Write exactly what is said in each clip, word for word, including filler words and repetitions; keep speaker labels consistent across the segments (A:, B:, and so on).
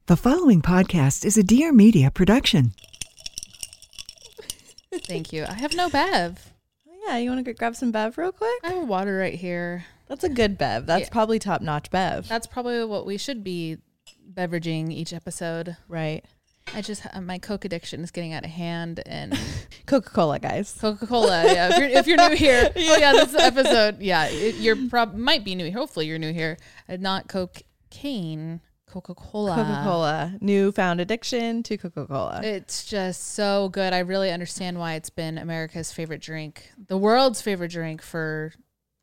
A: The following podcast is a Dear Media production.
B: Thank you. I have no bev.
C: Oh, yeah, you want to grab some bev real quick?
B: I have water right here.
C: That's a good bev. That's
B: Yeah.
C: probably top-notch bev.
B: That's probably what we should be beveraging each episode.
C: Right.
B: I just, uh, my Coke addiction is getting out of hand, and
C: Coca-Cola, guys.
B: Coca-Cola. Yeah, if you're, if you're new here, oh yeah, this episode. Yeah, it, you're prob might be new here. Hopefully, you're new here. Uh, not cocaine. Coca-Cola.
C: Coca-Cola. Newfound addiction to Coca-Cola.
B: It's just so good. I really understand why it's been America's favorite drink, the world's favorite drink for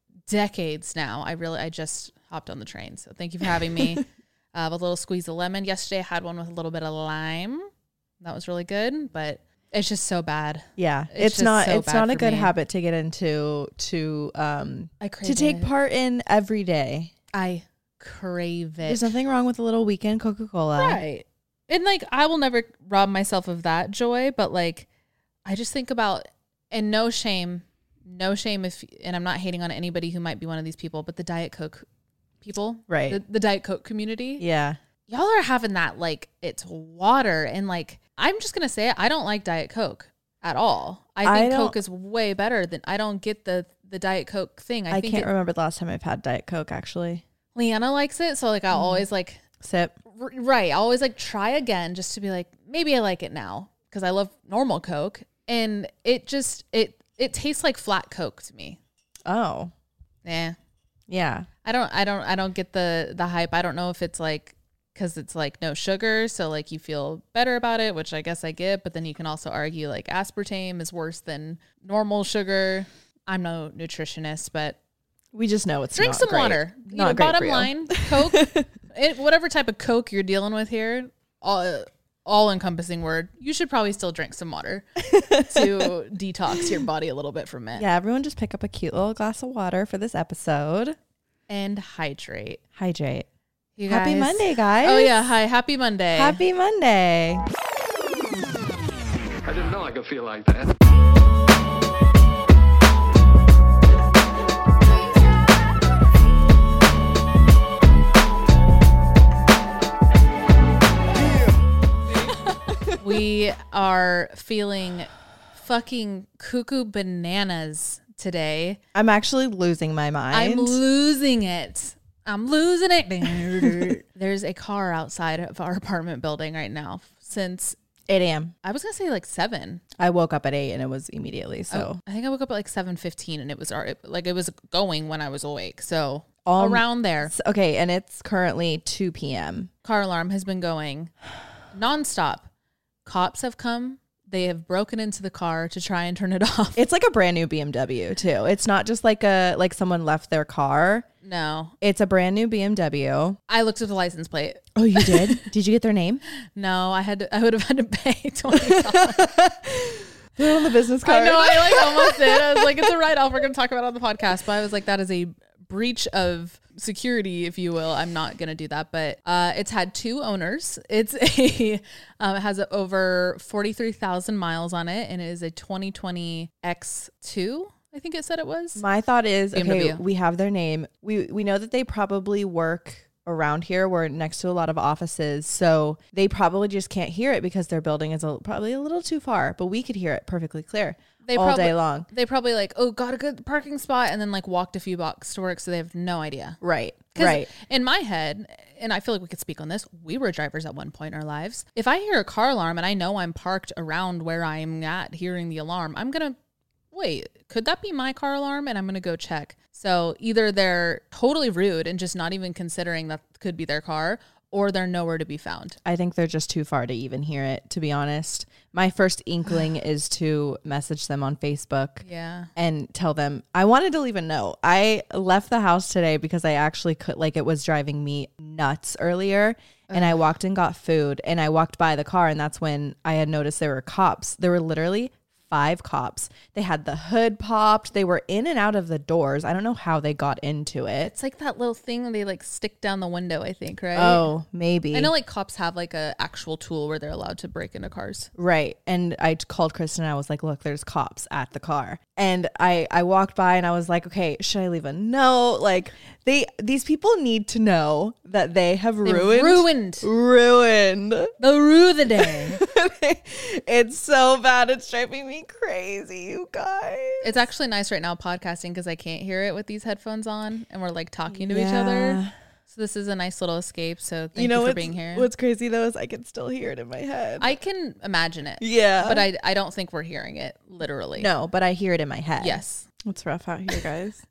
B: decades now. I really, I just hopped on the train. So thank you for having me. uh, with a little squeeze of lemon. Yesterday I had one with a little bit of lime. That was really good, but it's just so bad.
C: Yeah,
B: It's
C: it's,
B: just
C: not.
B: so
C: it's
B: bad
C: not a
B: for
C: good
B: me.
C: habit to get into to um
B: I crave
C: to take
B: it.
C: part in every day.
B: I crave it.
C: There's nothing wrong with a little weekend Coca-Cola.
B: Right. And like, I will never rob myself of that joy, but like, I just think about, and no shame, no shame if, and I'm not hating on anybody who might be one of these people, but the Diet Coke people,
C: Right.
B: The, the Diet Coke community.
C: Yeah.
B: Y'all are having that like it's water. And like, I'm just going to say it, I don't like Diet Coke at all. I
C: I
B: think
C: don't-
B: Coke is way better than, I don't get the, the Diet Coke thing. I,
C: I,
B: think
C: can't
B: it,
C: remember the last time I've had Diet Coke, actually.
B: Leanna likes it. So like, I'll
C: Mm.
B: always like,
C: Sip.
B: R- Right. I always like try again just to be like, maybe I like it now because I love normal Coke. And it just, it, it tastes like flat Coke to me.
C: Oh.
B: Yeah.
C: Yeah.
B: I don't, I don't, I don't get the, the hype. I don't know if it's like, cause it's like no sugar. So like you feel better about it, which I guess I get, but then you can also argue like aspartame is worse than normal sugar. I'm no nutritionist, but
C: We just know it's
B: drink
C: not
B: some
C: great.
B: water. You
C: Not
B: know,
C: great
B: bottom
C: for you.
B: line, Coke, it, whatever type of Coke you're dealing with here, all, all encompassing word. You should probably still drink some water to detox your body a little bit from it.
C: Yeah, everyone just pick up a cute little glass of water for this episode.
B: And hydrate.
C: Hydrate.
B: You
C: Happy
B: guys-
C: Monday, guys.
B: Oh yeah, hi, happy Monday.
C: Happy Monday.
D: I didn't know I could feel like that.
B: We are feeling fucking cuckoo bananas today.
C: I'm actually losing my mind.
B: I'm losing it. I'm losing it. There's a car outside of our apartment building right now since
C: eight a.m.
B: I was gonna say like seven.
C: I woke up at eight and it was immediately. So
B: I think I woke up at like seven fifteen and it was already like it was going when I was awake. So
C: Um,
B: around there,
C: S- okay, and it's currently two p.m.
B: car alarm has been going nonstop. Cops have come. They have broken into the car to try and turn it off.
C: It's like a brand new B M W too. It's not just like a like someone left their car.
B: No,
C: It's a brand new B M W.
B: I looked at the license plate.
C: Oh, you did? Did you get their name?
B: No, I had to, I would have had to pay twenty dollars.
C: They're on the business
B: I
C: card.
B: know. I like almost did. I was like, it's a write off. We're going to talk about it on the podcast. But I was like, that is a breach of security, if you will. I'm not going to do that. But uh, it's had two owners. It's a, um, it has over forty-three thousand miles on it. And it is a twenty twenty X two. I think it said it was.
C: My thought is,
B: B M
C: okay,
B: W.
C: we have their name. We we know that they probably work around here. We're next to a lot of offices, so they probably just can't hear it because their building is a, probably a little too far. But we could hear it perfectly clear
B: They
C: all
B: probably,
C: day long.
B: They probably like, oh, got a good parking spot. And then like walked a few blocks to work. So they have no idea.
C: Right,
B: 'Cause
C: right.
B: in my head, and I feel like we could speak on this, we were drivers at one point in our lives. If I hear a car alarm and I know I'm parked around where I'm at hearing the alarm, I'm going to, wait, could that be my car alarm? And I'm going to go check. So either they're totally rude and just not even considering that could be their car, or they're nowhere to be found.
C: I think they're just too far to even hear it, to be honest. My first inkling is to message them on Facebook.
B: Yeah.
C: And tell them I wanted to leave a note. I left the house today because I actually could, like, it was driving me nuts earlier. And I walked and got food and I walked by the car, and that's when I had noticed there were cops. There were literally five cops. They had the hood popped. They were in and out of the doors. I don't know how they got into it.
B: It's like that little thing that they like stick down the window, I think, right?
C: Oh, maybe.
B: I know like cops have like a actual tool where they're allowed to break into cars.
C: Right. And I called Kristen and I was like, look, there's cops at the car. And I, I walked by and I was like, okay, should I leave a note? Like, They these people need to know that they have
B: They've
C: ruined
B: ruined
C: ruined
B: the rue of the day.
C: It's so bad. It's driving me crazy, you guys.
B: It's actually nice right now podcasting because I can't hear it with these headphones on, and we're like talking to each
C: Yeah.
B: other. So this is a nice little escape. So thank you,
C: know
B: for
C: what's-
B: being here.
C: What's crazy though is I can still hear it in my head.
B: I can imagine it.
C: yeah,
B: But I I don't think we're hearing it literally.
C: no, but I hear it in my head.
B: Yes.
C: It's rough out here, guys.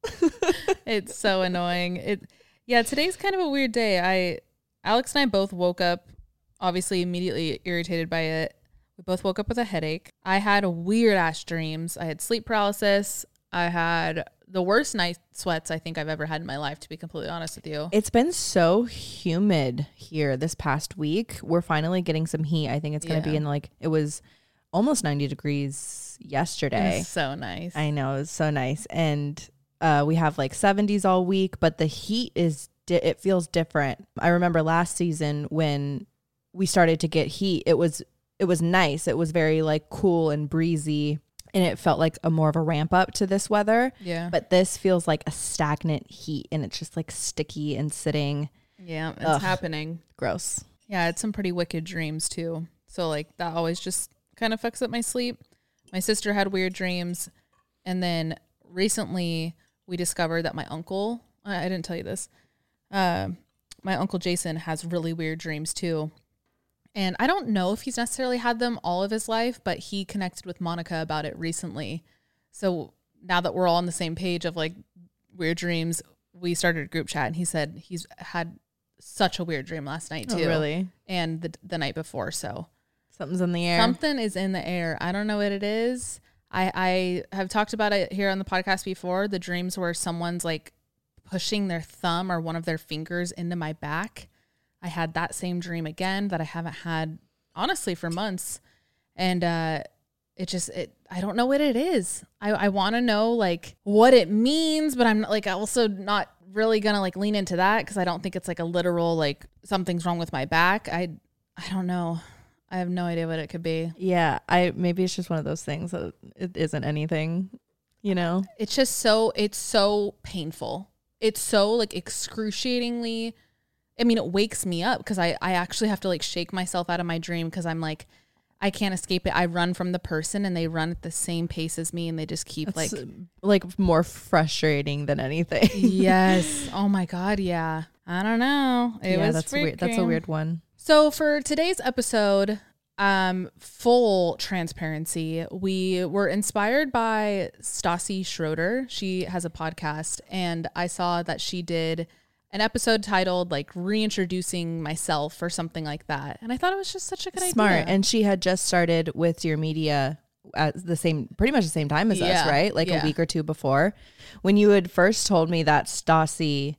B: It's so annoying. It yeah, today's kind of a weird day. I Alex and I both woke up obviously immediately irritated by it. We both woke up with a headache. I had weird ass dreams. I had sleep paralysis. I had the worst night sweats I think I've ever had in my life, to be completely honest with you.
C: It's been so humid here this past week. We're finally getting some heat. I think it's going to
B: Yeah.
C: be in like, it was almost ninety degrees yesterday.
B: It's so nice.
C: I know, it's so nice. And uh, we have like seventies all week, but the heat is, di- it feels different. I remember last season when we started to get heat, it was, it was nice. It was very like cool and breezy, and it felt like a more of a ramp up to this weather.
B: Yeah.
C: But this feels like a stagnant heat, and it's just like sticky and sitting.
B: Yeah, it's
C: Ugh.
B: happening.
C: Gross.
B: Yeah, it's some pretty wicked dreams too. So like that always just kind of fucks up my sleep. My sister had weird dreams, and then recently we discovered that my uncle, I I didn't tell you this, uh, my uncle Jason has really weird dreams too. And I don't know if he's necessarily had them all of his life, but he connected with Monica about it recently. So now that we're all on the same page of like weird dreams, we started a group chat, and he said he's had such a weird dream last night too.
C: Oh, really?
B: And the the night before. So
C: Something's in the air.
B: something is in the air. I don't know what it is. I, I have talked about it here on the podcast before. The dreams where someone's like pushing their thumb or one of their fingers into my back. I had that same dream again that I haven't had honestly for months. And uh, it just, it, I don't know what it is. I, I want to know like what it means, but I'm like also not really going to like lean into that because I don't think it's like a literal, like something's wrong with my back. I, I don't know. I have no idea what it could be.
C: Yeah, I maybe it's just one of those things that it isn't anything, you know?
B: It's just so, it's so painful. It's so like excruciatingly, I mean, it wakes me up because I, I actually have to like shake myself out of my dream because I'm like, I can't escape it. I run from the person and they run at the same pace as me and they just keep
C: That's
B: like,
C: like more frustrating than anything.
B: yes. Oh my God. Yeah. I don't know. It
C: yeah,
B: was
C: that's weird. That's a
B: freaking-
C: weird one.
B: So for today's episode, um, full transparency, we were inspired by Stassi Schroeder. She has a podcast, and I saw that she did an episode titled like reintroducing myself or something like that. And I thought it was just such a good
C: Smart.
B: idea.
C: And she had just started with Dear Media at the same, pretty much the same time as
B: Yeah,
C: us, right? Like
B: yeah.
C: a week or two before. When you had first told me that Stassi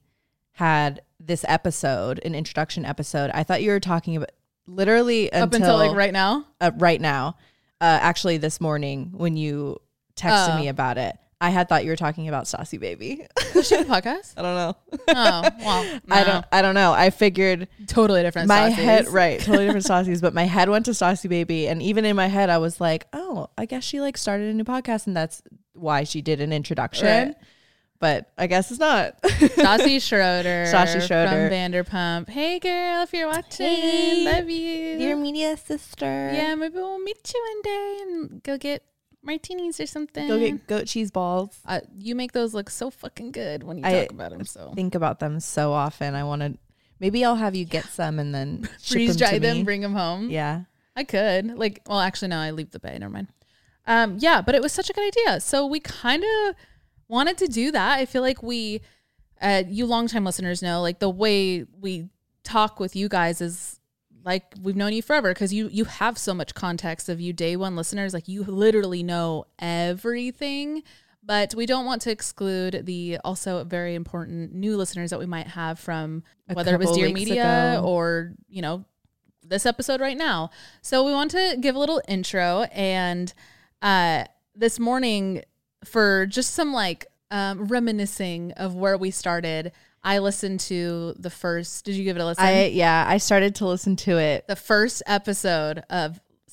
C: had this episode, an introduction episode, I thought you were talking about literally
B: Up
C: until,
B: until like right now.
C: uh, right now. Uh, actually, this morning when you texted
B: Oh.
C: me about it, I had thought you were talking about Stassi Baby.
B: Does she have a podcast?
C: I don't know.
B: Oh, well,
C: I
B: no.
C: don't. I don't know. I figured
B: Totally different.
C: my
B: Stassi's.
C: head, right? Totally different Stassi's, but my head went to Stassi Baby, and even in my head, I was like, "Oh, I guess she like started a new podcast, and that's why she did an introduction."
B: Right.
C: But I guess it's not.
B: Stassi Schroeder.
C: Stassi Schroeder.
B: From Vanderpump. Hey, girl, if you're watching,
C: Hey,
B: love you.
C: Dear Media sister.
B: Yeah, maybe we'll meet you one day and go get martinis or something.
C: Go get goat cheese balls.
B: Uh, you make those look so fucking good when you
C: I
B: talk about them. So
C: Think about them so often. I want to. Maybe I'll have you get some and then ship
B: freeze
C: them
B: dry
C: to
B: them,
C: me.
B: bring them home.
C: Yeah.
B: I could. Like, well, actually, no, I leave the bay. Never mind. Um, yeah, but it was such a good idea. So we kind of wanted to do that. I feel like we, uh, you longtime listeners know, like the way we talk with you guys is like we've known you forever because you you have so much context of you day one listeners. Like you literally know everything. But we don't want to exclude the also very important new listeners that we might have from
C: A
B: whether it was
C: couple
B: Dear
C: weeks
B: Media
C: ago.
B: or, you know, this episode right now. So we want to give a little intro. And uh, this morning, for just some like um, reminiscing of where we started, I listened to the first, did you give it a listen?
C: I yeah. I started to listen to it.
B: the first episode of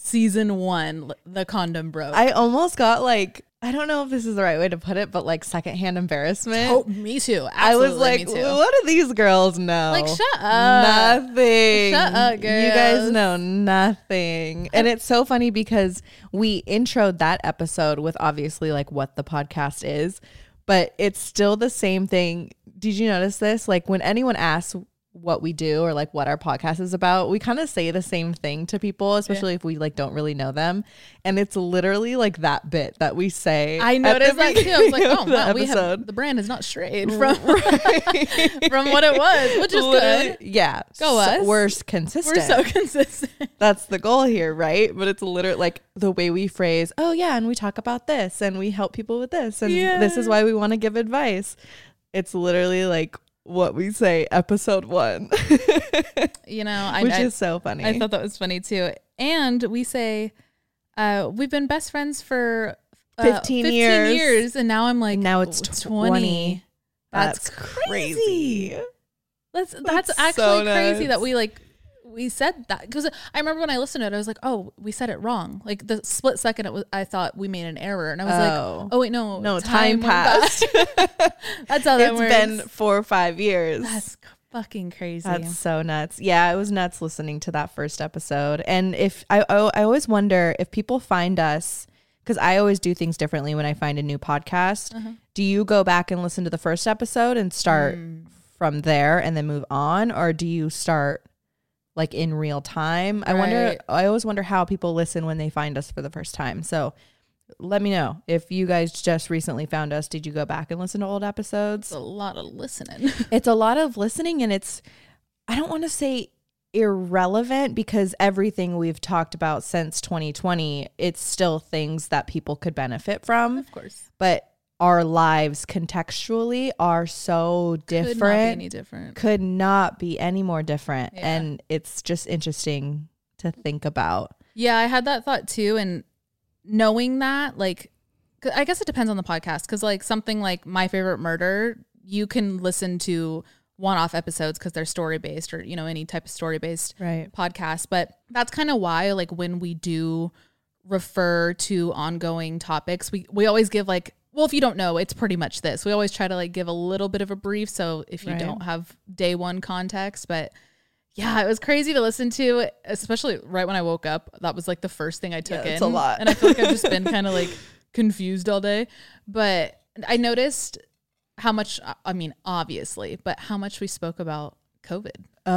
B: season one, the condom broke.
C: I almost got like, I don't know if this is the right way to put it, but like secondhand embarrassment.
B: Oh, me too. Absolutely,
C: I was like,
B: me too.
C: what do these girls know?
B: Like, shut up.
C: Nothing.
B: Shut up, girls.
C: You guys know nothing. And it's so funny because we introed that episode with obviously like what the podcast is, but it's still the same thing. Did you notice this? Like when anyone asks what we do or like what our podcast is about, we kind of say the same thing to people, especially yeah. if we like don't really know them. And it's literally like that bit that we say.
B: I noticed that too. I was like, oh wow, we have, the brand is not strayed from right. from what it was, which is literally, good.
C: Yeah.
B: Go
C: so
B: us.
C: We're consistent.
B: We're so consistent.
C: That's the goal here, right? But it's literally like the way we phrase, oh yeah, and we talk about this and we help people with this. And yeah. this is why we want to give advice. It's literally like what we say episode one.
B: You know, I,
C: which
B: I,
C: is so funny.
B: I thought that was funny too. And we say uh we've been best friends for uh,
C: fifteen, fifteen years.
B: years and now I'm like,
C: now it's twenty.
B: twenty. That's,
C: that's
B: crazy.
C: crazy.
B: That's that's, that's actually so crazy that we like we said that, because I remember when I listened to it I was like, oh, we said it wrong. Like the split second it was, I thought we made an error and I was
C: oh.
B: like, oh wait, no
C: no time, time passed.
B: That's how that
C: it's
B: works.
C: been four or five years.
B: That's fucking crazy.
C: That's so nuts. Yeah, it was nuts listening to that first episode. And if I I, I always wonder if people find us, because I always do things differently when I find a new podcast. Uh-huh. Do you go back and listen to the first episode and start mm. from there and then move on, or do you start like in real time? Right. I wonder, I always wonder how people listen when they find us for the first time. So let me know if you guys just recently found us. Did you go back and listen to old episodes?
B: It's a lot of listening.
C: It's a lot of listening, and it's, I don't want to say irrelevant, because everything we've talked about since twenty twenty, it's still things that people could benefit from.
B: Of course.
C: But our lives contextually are so different.
B: Could not be any different.
C: Could not be any more different.
B: Yeah.
C: And it's just interesting to think about.
B: Yeah, I had that thought too. And knowing that, like, I guess it depends on the podcast. Because like something like My Favorite Murder, you can listen to one-off episodes because they're story-based, or, you know, any type of story-based
C: right.
B: podcast. But that's kind of why, like, when we do refer to ongoing topics, we, we always give like, well, if you don't know, it's pretty much this. We always try to like give a little bit of a brief. So if you
C: right.
B: don't have day one context, but yeah, it was crazy to listen to, especially right when I woke up. That was like the first thing I took
C: yeah,
B: in.
C: It's a lot.
B: And I feel like I've just been kind of like confused all day. But I noticed how much, I mean, obviously, but how much we spoke about COVID.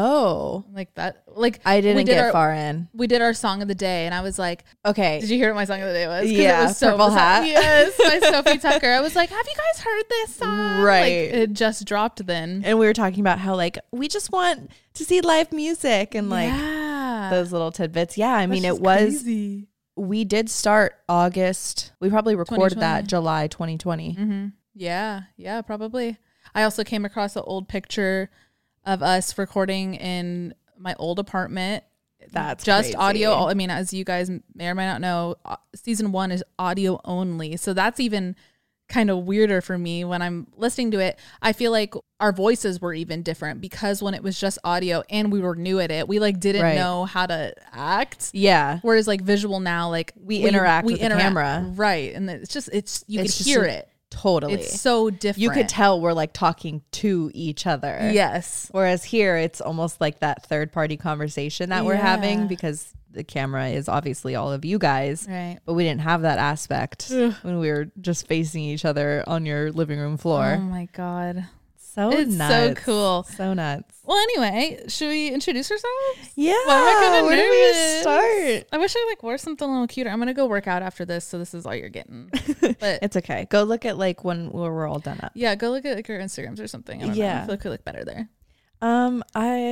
C: Oh,
B: like that. Like
C: I didn't get
B: our,
C: far in.
B: We did our song of the day, and I was like,
C: okay.
B: Did you hear what my song of the day was?
C: Yeah,
B: it was so,
C: Purple Hat.
B: Yes, by Sophie Tucker. I was like, have you guys heard this song?
C: Right.
B: Like, it just dropped then.
C: And we were talking about how like we just want to see live music and like
B: yeah.
C: those little tidbits. Yeah, I mean, it was.
B: Crazy.
C: We did start August. We probably recorded that July twenty twenty.
B: Mm-hmm. Yeah, yeah, probably. I also came across an old picture of us recording in my old apartment.
C: That's
B: just
C: crazy.
B: Audio. I mean, as you guys may or may not know, season one is audio only. So that's even kind of weirder for me when I'm listening to it. I feel like our voices were even different because when it was just audio and we were new at it, we like didn't right. know how to act.
C: Yeah.
B: Whereas like visual now, like
C: we, we interact we with interact, the camera.
B: Right. And it's just, it's, you
C: it's
B: can hear
C: a,
B: it.
C: Totally.
B: It's so different.
C: You could tell we're like talking to each other.
B: Yes.
C: Whereas here it's almost like that third party conversation that yeah. we're having, because the camera is obviously all of you guys.
B: Right.
C: But we didn't have that aspect when we were just facing each other on your living room floor.
B: Oh my God.
C: So
B: it's
C: nuts.
B: so cool.
C: So nuts.
B: Well, anyway, should we introduce ourselves?
C: Yeah.
B: Well,
C: where do we start?
B: I wish I like wore something a little cuter. I'm gonna go work out after this, so this is all you're getting. But
C: it's okay. Go look at like when we're all done up.
B: Yeah, go look at like your Instagrams or something. I don't
C: yeah,
B: know. I feel like we look better there.
C: Um,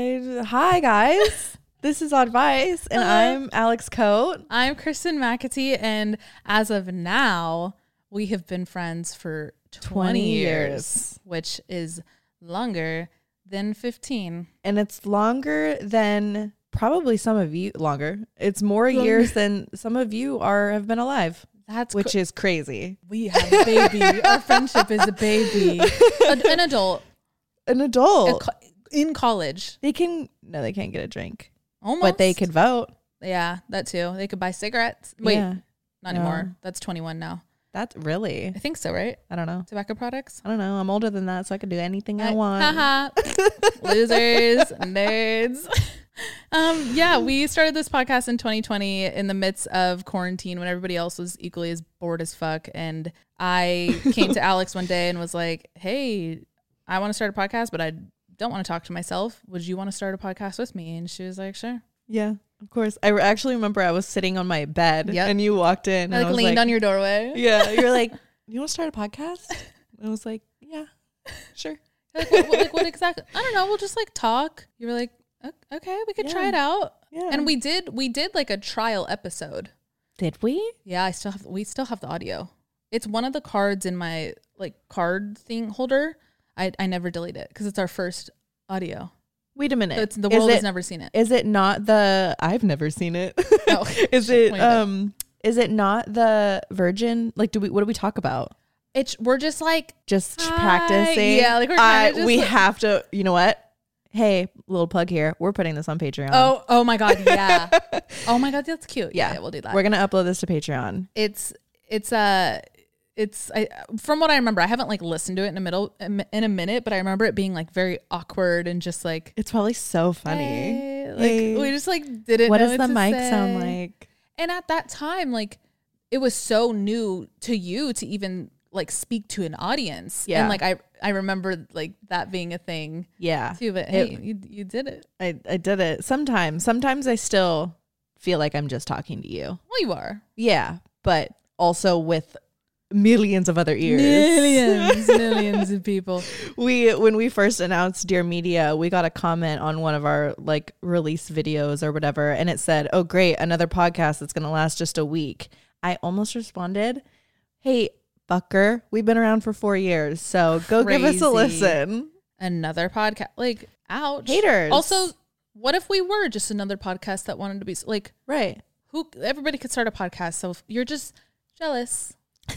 C: I hi guys. This is Advice, and
B: Hello.
C: I'm Alex Coate.
B: I'm Kristen McAtee, and as of now, we have been friends for twenty years, which is longer than fifteen.
C: And it's longer than probably some of you, longer. It's more longer. years than some of you are have been alive.
B: That's
C: which
B: cr-
C: is crazy.
B: We have a baby. Our friendship is a baby. A, an adult.
C: An adult.
B: A co- in college.
C: They can, no, they can't get a drink.
B: Almost.
C: But they could vote.
B: Yeah, that too. They could buy cigarettes. Wait,
C: Yeah.
B: not
C: No.
B: anymore. That's twenty-one now.
C: That's really,
B: I think so, right?
C: I don't know.
B: Tobacco products.
C: I don't know. I'm older than that, so I can do anything I,
B: I-
C: want.
B: Haha. Losers, nerds. Um, yeah, we started this podcast in twenty twenty in the midst of quarantine when everybody else was equally as bored as fuck. And I came to Alex one day and was like, hey, I want to start a podcast, but I don't want to talk to myself. Would you want to start a podcast with me? And she was like, sure.
C: Yeah, of course. I re- actually remember I was sitting on my bed
B: Yep.
C: and you walked in.
B: I
C: and
B: like
C: I was
B: leaned
C: like,
B: on your doorway.
C: Yeah, you're like, you want to start a podcast? And I was like, yeah, sure.
B: Like what, what- like what exactly? I don't know. We'll just like talk. You were like, "O- okay, we could try
C: Yeah.
B: it out.
C: Yeah.
B: And we did, we did like a trial episode.
C: Did we?
B: Yeah, I still have, we still have the audio. It's one of the cards in my like card thing holder. I, I never delete it because it's our first audio.
C: Wait a minute.
B: So it's, the
C: Is
B: world
C: it-
B: has never seen it.
C: Is it not the? I've never seen it.
B: Oh,
C: is it
B: wait,
C: um? Is it not the Virgin? Like, do we? What do we talk about?
B: It's we're just like
C: Just
B: Hi.
C: practicing.
B: Yeah, like we're kinda
C: I-
B: just
C: we
B: like-
C: have to. You know what? Hey, little plug here. We're putting this on Patreon.
B: oh oh my god, yeah. Oh my god, that's cute. Yeah,
C: Yeah.
B: yeah, we'll do that.
C: We're gonna upload this to Patreon.
B: it's it's uh it's I from what I remember, I haven't like listened to it in the middle in a minute, but I remember it being like very awkward and just like
C: It's probably so funny.
B: hey, like
C: Hey.
B: we just like didn't
C: What
B: know
C: does
B: what
C: the
B: to
C: mic
B: say.
C: sound like?
B: And at that time, like it was so new to you to even like speak to an audience.
C: Yeah.
B: And like I I remember like that being a thing
C: Yeah,
B: too. But
C: It-
B: hey, you you did it.
C: I I did it. Sometimes, sometimes I still feel like I'm just talking to you.
B: Well, you are.
C: Yeah, but also with millions of other ears.
B: Millions, millions of people.
C: We when we first announced Dear Media, we got a comment on one of our like release videos or whatever, and it said, "Oh, great, another podcast that's going to last just a week." I almost responded, "Hey, fucker, we've been around for four years, so go give us a
B: Crazy.
C: listen."
B: Another podcast. Like, ouch.
C: Haters.
B: Also, what if we were just another podcast that wanted to be like
C: Right.
B: who? Everybody could start a podcast. So if you're just jealous.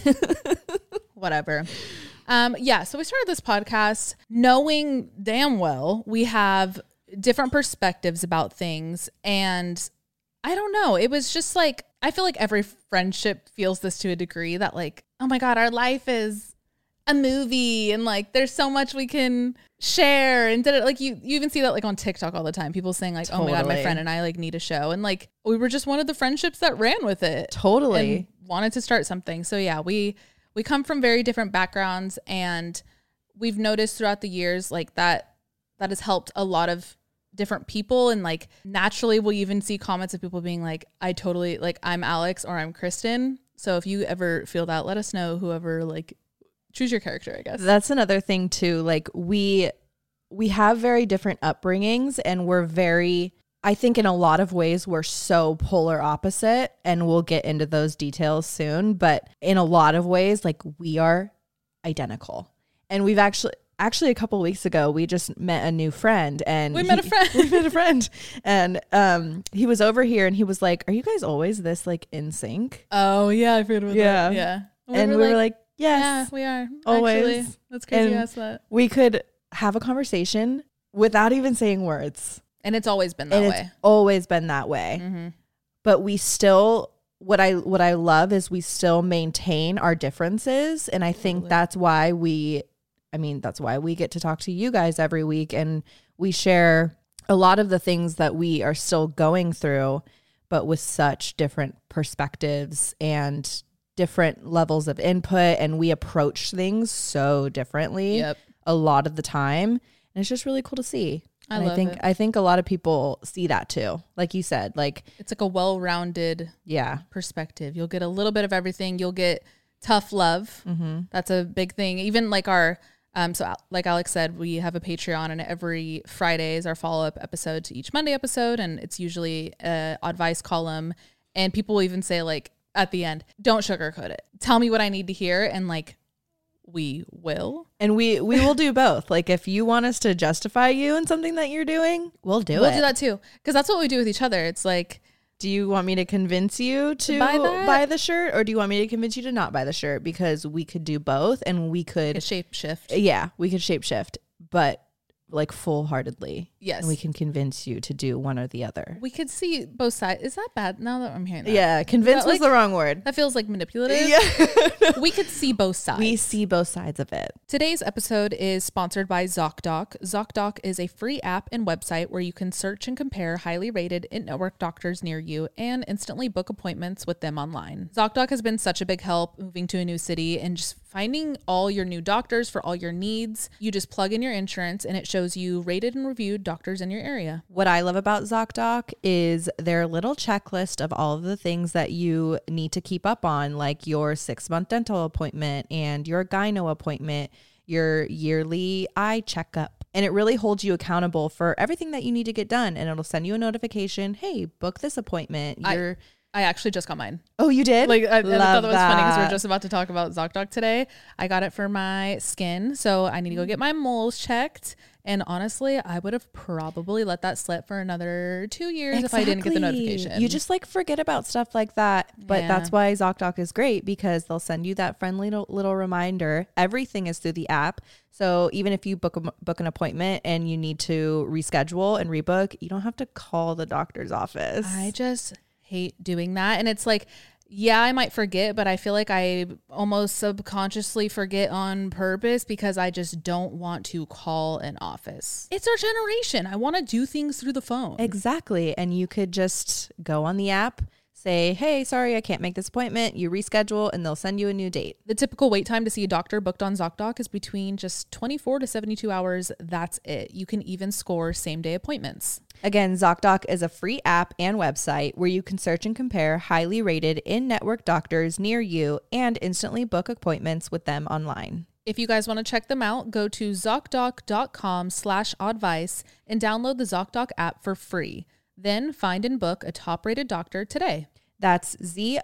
B: Whatever. Um, yeah. So we started this podcast knowing damn well we have different perspectives about things, and I don't know. It was just like I feel like every friendship feels this to a degree that like, oh my god, our life is a movie and like there's so much we can share and did it like you you even see that like on TikTok all the time, people saying like, oh my god, my
C: Totally.
B: friend and I like need a show, and like we were just one of the friendships that ran with it
C: Totally.
B: and wanted to start something. So yeah, we we come from very different backgrounds, and we've noticed throughout the years like that that has helped a lot of different people, and like naturally we'll even see comments of people being like, I totally like I'm Alex or I'm Kristen. So if you ever feel that, let us know. Whoever like choose your character, I guess.
C: That's another thing too. Like we we have very different upbringings, and we're very, I think in a lot of ways we're so polar opposite, and we'll get into those details soon, but in a lot of ways like we are identical. And we've actually actually a couple weeks ago we just met a new friend, and
B: We met a
C: he-
B: friend.
C: we met a friend and um he was over here and he was like, "Are you guys always this like in sync?"
B: Oh yeah, I forgot about
C: Yeah.
B: that. Yeah.
C: And we were like, "Yes."
B: yeah, we are.
C: always.
B: Actually. That's crazy you
C: And-
B: asked that.
C: We could have a conversation without even saying words.
B: And it's always been that
C: and
B: way.
C: it's always been that way.
B: Mm-hmm.
C: But we still what I what I love is we still maintain our differences, and I think
B: Totally.
C: that's why we I mean, that's why we get to talk to you guys every week, and we share a lot of the things that we are still going through, but with such different perspectives and different levels of input, and we approach things so differently
B: Yep.
C: a lot of the time, and it's just really cool to see.
B: I
C: And
B: love
C: I think
B: it.
C: I think a lot of people see that too. Like you said, like
B: It's like a well-rounded
C: yeah,
B: perspective. You'll get a little bit of everything. You'll get tough love.
C: mm-hmm.
B: That's a big thing. Even like our, um, so like Alex said, we have a Patreon, and every Friday is our follow-up episode to each Monday episode. And it's usually a advice column. And people will even say like at the end, don't sugarcoat it. Tell me what I need to hear. And like, we will.
C: and we we will do both. Like if you want us to justify you in something that you're doing, we'll do
B: we'll
C: it.
B: do that too. Cause that's what we do with each other. It's like,
C: Do you want me to convince you to
B: buy that?
C: buy the shirt, or do you want me to convince you to not buy the shirt? Because we could do both, and we
B: a
C: could
B: shape shift.
C: yeah, we could shape shift, but like full heartedly.
B: Yes.
C: And we can convince you to do one or the other.
B: We could see both sides. Is that bad now that I'm hearing that?
C: Yeah, convince
B: That,
C: was
B: like-
C: the wrong word.
B: That feels like manipulative.
C: Yeah.
B: We could see both sides.
C: We see both sides of it.
B: Today's episode is sponsored by ZocDoc. ZocDoc is a free app and website where you can search and compare highly rated in-network doctors near you and instantly book appointments with them online. ZocDoc has been such a big help moving to a new city and just finding all your new doctors for all your needs. You just plug in your insurance and it shows you rated and reviewed doctors in your area.
C: What I love about ZocDoc is their little checklist of all of the things that you need to keep up on, like your six-month dental appointment and your gyno appointment, your yearly eye checkup. And it really holds you accountable for everything that you need to get done. And it'll send you a notification, hey, book this appointment. You're
B: I actually just got mine.
C: Oh, you did?
B: Like, I, I thought that was funny because we
C: that.
B: were just about to talk about ZocDoc today. I got it for my skin, so I need to go get my moles checked. And honestly, I would have probably let that slip for another two years if I didn't get the
C: Exactly.
B: notification.
C: You just like forget about stuff like that. But
B: Yeah.
C: that's why ZocDoc is great, because they'll send you that friendly little, little reminder. Everything is through the app. So even if you book a, book an appointment and you need to reschedule and rebook, you don't have to call the doctor's office.
B: I just hate doing that. And it's like, yeah, I might forget, but I feel like I almost subconsciously forget on purpose because I just don't want to call an office. It's our generation. I want to do things through the phone.
C: Exactly. And you could just go on the app, say, hey, sorry, I can't make this appointment. You reschedule and they'll send you a new date.
B: The typical wait time to see a doctor booked on ZocDoc is between just twenty-four to seventy-two hours. That's it. You can even score same day appointments.
C: Again, ZocDoc is a free app and website where you can search and compare highly rated in-network doctors near you and instantly book appointments with them online.
B: If you guys want to check them out, go to ZocDoc.com slash advice and download the ZocDoc app for free. Then find and book a top-rated doctor today.
C: That's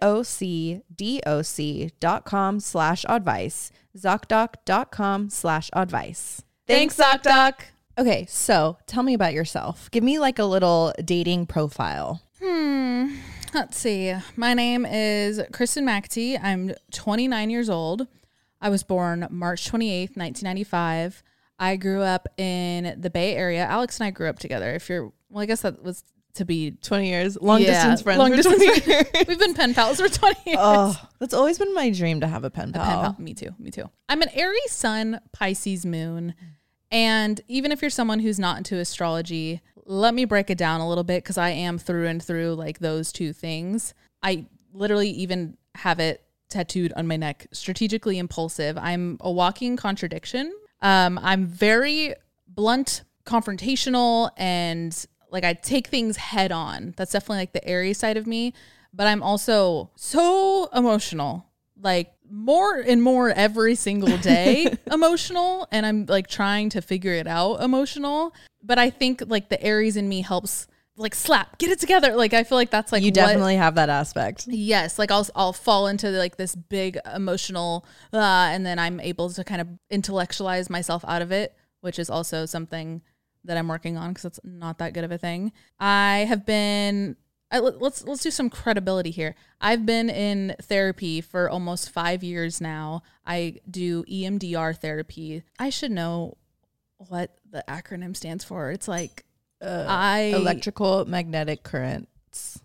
C: Z-O-C-D-O-C dot com slash advice. ZocDoc.com slash advice.
B: Thanks, ZocDoc.
C: Okay, so tell me about yourself. Give me like a little dating profile.
B: Hmm. Let's see. My name is Kristen McAtee. I'm twenty-nine years old. I was born March twenty-eighth, nineteen ninety-five. I grew up in the Bay Area. Alex and I grew up together. If you're, well, I guess that was to be
C: twenty years. Long
B: Yeah,
C: distance friends
B: long
C: for
B: distance
C: twenty
B: friends.
C: years.
B: We've been pen pals for twenty years.
C: Oh, that's always been my dream to have a pen
B: A
C: pal.
B: pen pal. Me too. Me too. I'm an Aries sun, Pisces moon. And even if you're someone who's not into astrology, let me break it down a little bit because I am through and through like those two things. I literally even have it tattooed on my neck, strategically impulsive. I'm a walking contradiction. Um, I'm very blunt, confrontational, and like I take things head on. That's definitely like the Aries side of me. But I'm also so emotional, like more and more every single day emotional. And I'm like trying to figure it out emotional. But I think like the Aries in me helps like slap, get it together. Like I feel like that's like
C: You
B: what-
C: definitely have that aspect.
B: Yes, like I'll I'll fall into like this big emotional, uh, and then I'm able to kind of intellectualize myself out of it, which is also something that I'm working on because it's not that good of a thing. I have been. I, let's let's do some credibility here. I've been in therapy for almost five years now. I do E M D R therapy. I should know what the acronym stands for. It's like
C: Uh,
B: I
C: electrical magnetic currents.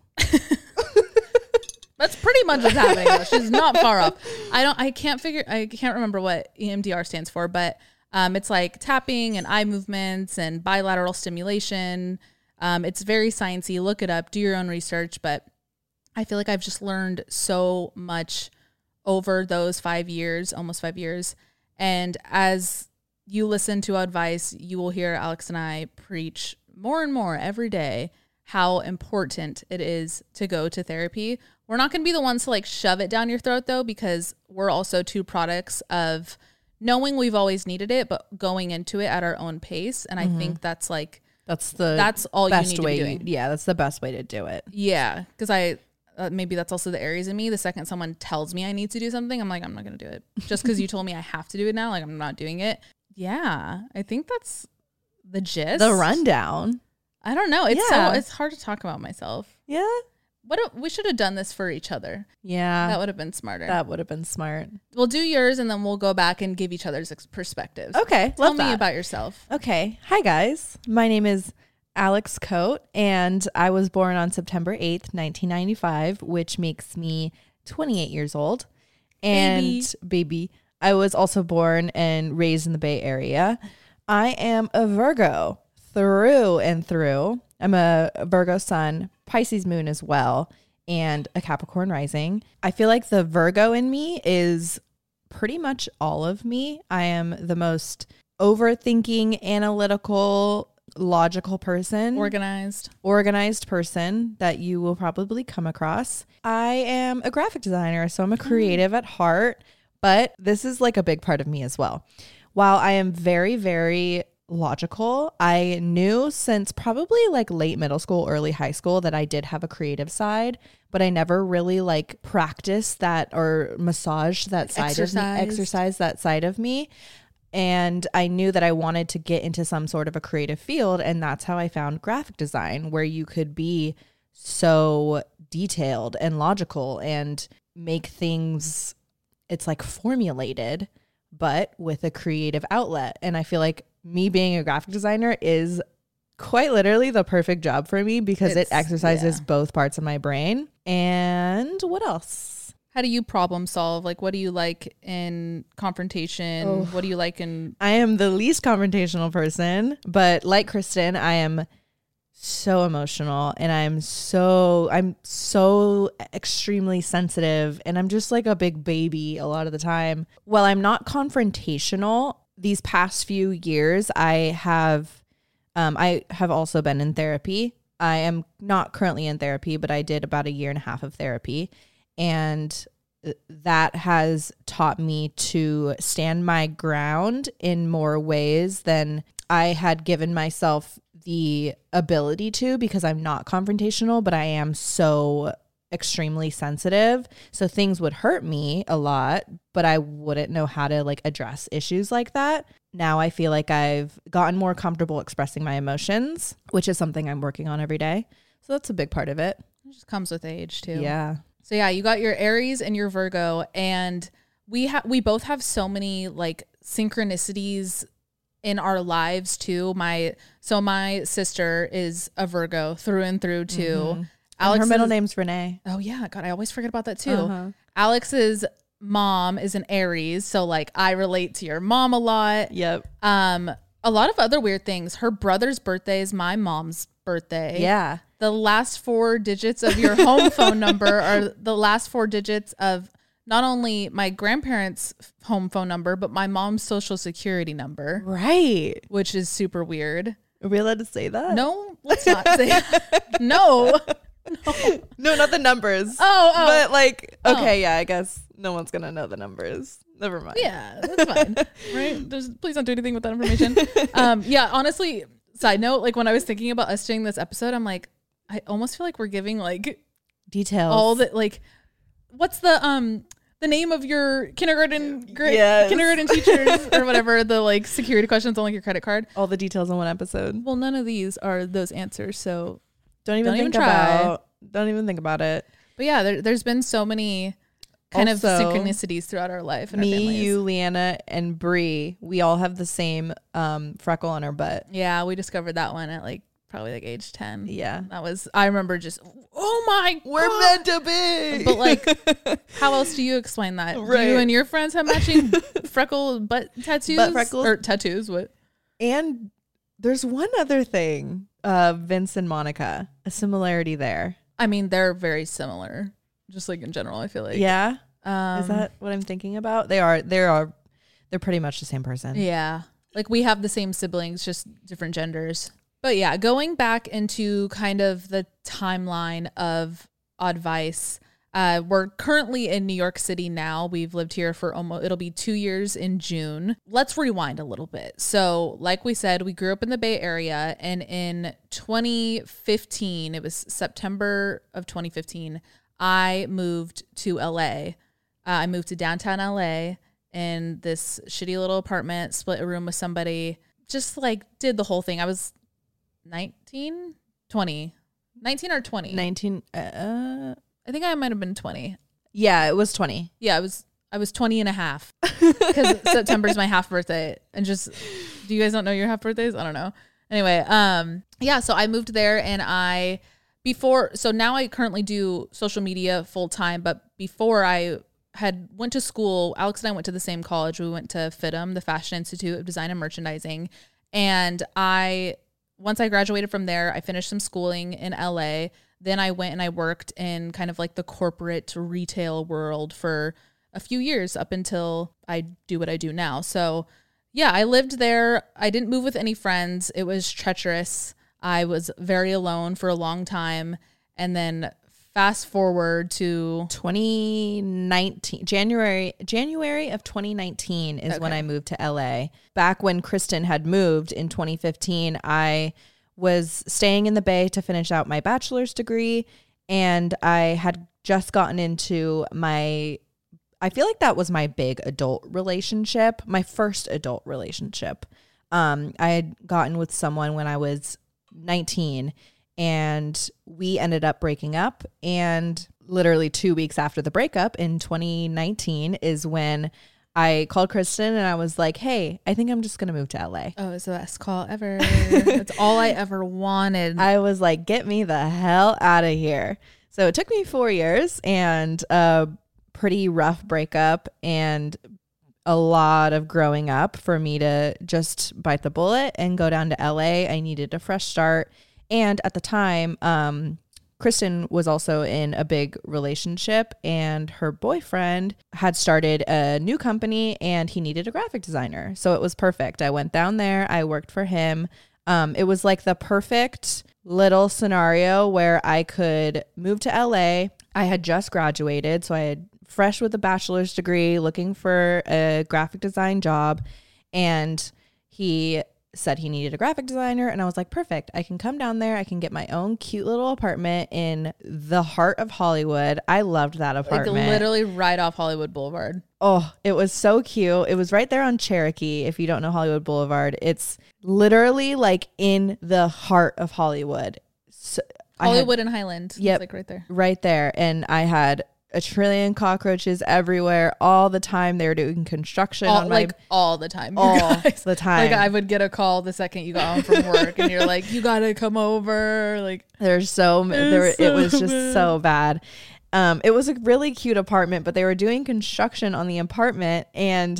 B: That's pretty much what's happening. She's not far off. I don't. I can't figure. I can't remember what E M D R stands for, but um, it's like tapping and eye movements and bilateral stimulation. Um, it's very sciencey. Look it up. Do your own research. But I feel like I've just learned so much over those five years, almost five years. And as you listen to advice, you will hear Alex and I preach more and more every day how important it is to go to therapy. We're not going to be the ones to like shove it down your throat though, because we're also two products of knowing we've always needed it, but going into it at our own pace. And I think that's like,
C: That's the
B: that's all you
C: best
B: need to
C: way.
B: be doing.
C: Yeah, that's the best way to do it.
B: Yeah. Cause I, uh, maybe that's also the Aries in me. The second someone tells me I need to do something, I'm like, I'm not going to do it just cause you told me I have to do it now. Like I'm not doing it. Yeah. I think that's the gist.
C: The rundown.
B: I don't know. It's
C: Yeah.
B: so, it's hard to talk about myself.
C: Yeah.
B: What if, we should have done this for each other.
C: Yeah.
B: That would have been smarter.
C: That would have been smart.
B: We'll do yours and then we'll go back and give each other's ex- perspectives.
C: Okay.
B: Tell
C: love
B: me
C: that.
B: about yourself.
C: Okay. Hi, guys. My name is Alex Coate, and I was born on September eighth, nineteen ninety-five, which makes me twenty-eight years old. And baby. baby, I was also born and raised in the Bay Area. I am a Virgo through and through. I'm a Virgo sun, Pisces moon as well, and a Capricorn rising. I feel like the Virgo in me is pretty much all of me. I am the most overthinking, analytical, logical person.
B: Organized.
C: Organized person that you will probably come across. I am a graphic designer, so I'm a creative at heart, but this is like a big part of me as well. While I am very, very logical, I knew since probably like late middle school, early high school that I did have a creative side, but I never really like practiced that or massaged that side
B: Exercised.
C: of me, exercised that side of me. And I knew that I wanted to get into some sort of a creative field. And that's how I found graphic design, where you could be so detailed and logical and make things, it's like formulated, but with a creative outlet. And I feel like me being a graphic designer is quite literally the perfect job for me because it's, it exercises yeah. both parts of my brain. And what else?
B: How do you problem solve? Like, what do you like in confrontation? Oh. What do you like in...
C: I am the least confrontational person, but like Kristen, I am so emotional and I'm so, I'm so extremely sensitive and I'm just like a big baby a lot of the time. While I'm not confrontational, these past few years, I have, um, I have also been in therapy. I am not currently in therapy, but I did about a year and a half of therapy. And that has taught me to stand my ground in more ways than I had given myself the ability to, because I'm not confrontational, but I am so extremely sensitive. So things would hurt me a lot, but I wouldn't know how to like address issues like that. Now I feel like I've gotten more comfortable expressing my emotions, which is something I'm working on every day. So that's a big part of it.
B: It just comes with age too.
C: Yeah.
B: So yeah, you got your Aries and your Virgo, and we have we both have so many like synchronicities in our lives too. My so my sister is a Virgo through and through too.
C: Mm-hmm. Alex, her middle is, name's Renee.
B: Oh yeah, God, I always forget about that too.
C: Uh-huh.
B: Alex's mom is an Aries, so like I relate to your mom a lot.
C: Yep.
B: Um, a lot of other weird things. Her brother's birthday is my mom's birthday.
C: Yeah.
B: The last four digits of your home phone number are the last four digits of not only my grandparents' home phone number, but my mom's social security number.
C: Right.
B: Which is super weird.
C: Are we allowed to say that?
B: No, let's not say that. No. No.
C: No, not the numbers.
B: Oh, oh.
C: But like, okay,
B: oh.
C: yeah, I guess no one's going to know the numbers. Never mind.
B: Yeah, that's fine. Right? There's, please don't do anything with that information. Um, yeah, honestly, side note, like when I was thinking about us doing this episode, I'm like, I almost feel like we're giving like
C: details.
B: All the like, what's the um the name of your kindergarten grade
C: yes.
B: kindergarten teachers or whatever, the like security questions on like your credit card.
C: All the details on one episode.
B: Well, none of these are those answers, so
C: don't even
B: don't
C: think
B: even try.
C: about. Don't even think about it.
B: But yeah, there, there's been so many kind
C: also,
B: of synchronicities throughout our life. And
C: me,
B: our families.
C: you, Leanna, and Bree, we all have the same um, freckle on our butt.
B: Yeah, we discovered that one at like. Probably like age ten.
C: Yeah.
B: That was, I remember just, oh my
C: We're
B: God.
C: meant to be.
B: But like, how else do you explain that?
C: Right.
B: Do you and your friends have matching freckle butt tattoos?
C: Butt freckles.
B: Or tattoos, what?
C: And there's one other thing. Uh, Vince and Monica. A similarity there.
B: I mean, they're very similar. Just like in general, I feel like.
C: Yeah.
B: Um,
C: Is that what I'm thinking about? They are, they are, they're pretty much the same person.
B: Yeah. Like we have the same siblings, just different genders. But yeah, going back into kind of the timeline of Advice, uh, we're currently in New York City now. We've lived here for almost, it'll be two years in June. Let's rewind a little bit. So like we said, we grew up in the Bay Area, and in twenty fifteen, it was September of twenty fifteen, I moved to L A. Uh, I moved to downtown L A in this shitty little apartment, split a room with somebody, just like did the whole thing. I was nineteen, twenty, nineteen or twenty.
C: nineteen. Uh,
B: I think I might have been twenty.
C: Yeah, it was twenty.
B: Yeah, I was I was twenty and a half because September's my half birthday. And just, do you guys not know your half birthdays? I don't know. Anyway, um, yeah, so I moved there and I, before, so now I currently do social media full time, but before I had went to school, Alex and I went to the same college. We went to F I D M, the Fashion Institute of Design and Merchandising. And I, once I graduated from there, I finished some schooling in L A. Then I went and I worked in kind of like the corporate retail world for a few years up until I do what I do now. So yeah, I lived there. I didn't move with any friends. It was treacherous. I was very alone for a long time. And then fast forward to
C: twenty nineteen, January, January of twenty nineteen is okay. when I moved to L A. Back when Kristen had moved in twenty fifteen, I was staying in the Bay to finish out my bachelor's degree. And I had just gotten into my, I feel like that was my big adult relationship, my first adult relationship. Um, I had gotten with someone when I was nineteen, and we ended up breaking up. And literally two weeks after the breakup in twenty nineteen is when I called Kristen and I was like, hey, I think I'm just going to move to L A.
B: Oh, it's the best call ever. That's all I ever wanted.
C: I was like, get me the hell out of here. So it took me four years and a pretty rough breakup and a lot of growing up for me to just bite the bullet and go down to L A. I needed a fresh start. And at the time, um, Kristen was also in a big relationship, and her boyfriend had started a new company and he needed a graphic designer. So it was perfect. I went down there. I worked for him. Um, it was like the perfect little scenario where I could move to L A. I had just graduated, so I had fresh with a bachelor's degree, looking for a graphic design job. And he said he needed a graphic designer. And I was like, perfect. I can come down there. I can get my own cute little apartment in the heart of Hollywood. I loved that apartment.
B: Like literally right off Hollywood Boulevard.
C: Oh, it was so cute. It was right there on Cherokee. If you don't know Hollywood Boulevard, it's literally like in the heart of Hollywood. So
B: Hollywood had, and Highland.
C: Yep.
B: Like right there.
C: Right there. And I had a trillion cockroaches everywhere all the time. They were doing construction
B: all,
C: on my
B: like all the time.
C: All the time.
B: Like I would get a call the second you got home from work, and you're like, "You gotta come over." Like
C: there's so there. So it was just bad. so bad. Um, it was a really cute apartment, but they were doing construction on the apartment, and